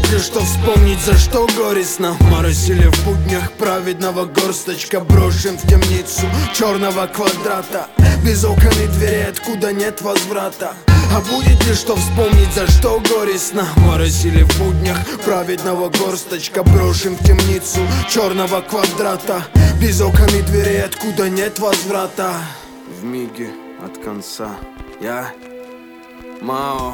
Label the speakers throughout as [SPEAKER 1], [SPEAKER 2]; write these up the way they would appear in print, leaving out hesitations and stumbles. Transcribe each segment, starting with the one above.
[SPEAKER 1] ли что вспомнить, за что горестно? Моросили в буднях праведного горсточка, брошен в темницу черного квадрата, без окон и дверей, откуда нет возврата. А будет ли что вспомнить, за что горестно? Моросили в буднях праведного горсточка, брошен в темницу черного квадрата, без окон и дверей, откуда нет возврата. В миге от конца я Мао.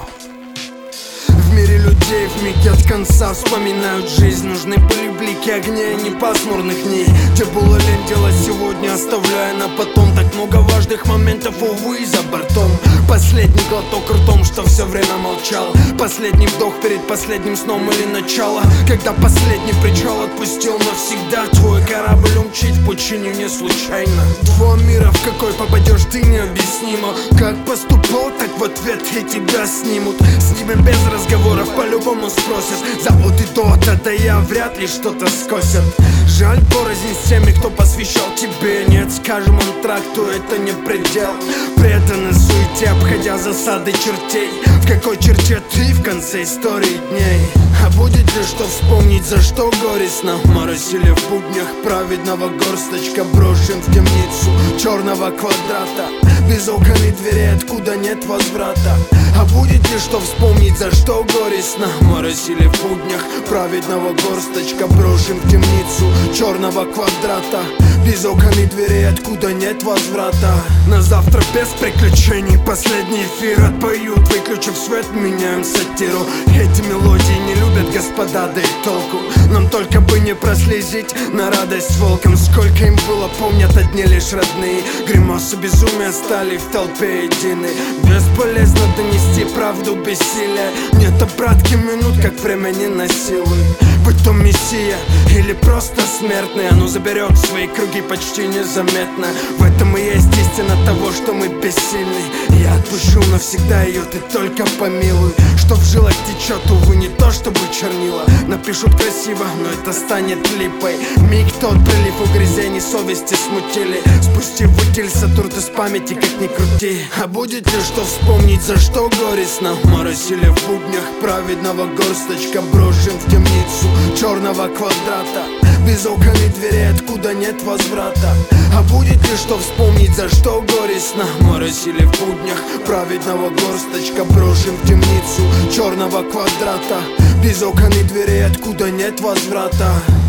[SPEAKER 1] В мире людей вмиг от конца вспоминают жизнь. Нужны были блики огней, а не пасмурных дней, где было лень делать сегодня, оставляя на потом так много важных моментов, увы, за бортом. Последний глоток ртом, что все время молчал. Последний вдох перед последним сном или начало, когда последний причал отпустил навсегда. Твой корабль умчит в пучине не случайно. Два мира, в какой попадешь, ты необъяснимо. Как поступал, так в ответ и тебя снимут. Снимем без разговоров, по-любому спросят. Зовут и то, да я вряд ли что-то скосят. Жаль, порознь с теми, кто посвящал тебе. Нет, скажем антракту, это не предел. Преданы суете, обходя засады чертей. В какой черте ты в конце истории дней? А будет ли что вспомнить, за что горестно? Моросили в буднях праведного горсточка, брошен в темницу черного квадрата, без окон и дверей, откуда нет возврата. А будет ли что вспомнить, за что горестно? Моросили в буднях праведного горсточка, брошен в темницу черного квадрата, без окон и дверей, откуда нет возврата. На завтра без приключений последний эфир отпоют, выключив свет, меняем сатиру. Эти мелодии не любят господа, да и толку. Нам только бы не прослезить на радость волкам. Сколько им было, помнят одни лишь родные. Гримасы безумия стали в толпе едины. Бесполезно донести правду бессилия. Нет обратки минут, как время не насилуй. Будь то мессия или просто смертный, оно заберет в свои круги почти незаметно. В этом и есть истина того, что мы бессильны. Я отпущу навсегда ее, ты только помилуй. Что в жилах течет, увы, не то чтобы чернила. Напишут красиво, но это станет липой. Миг тот прилив угрызений совести смутили. Спустив утиль сатурт из памяти, как ни крути. А будет ли что вспомнить, за что горестно? Моросили в буднях праведного горсточка, брошен в темницу черного квадрата, без окон и дверей, откуда нет возврата. А будет ли что вспомнить, за что горестно? Моросили в буднях праведного горсточка, брошен в темницу черного квадрата, без окон и дверей, откуда нет возврата.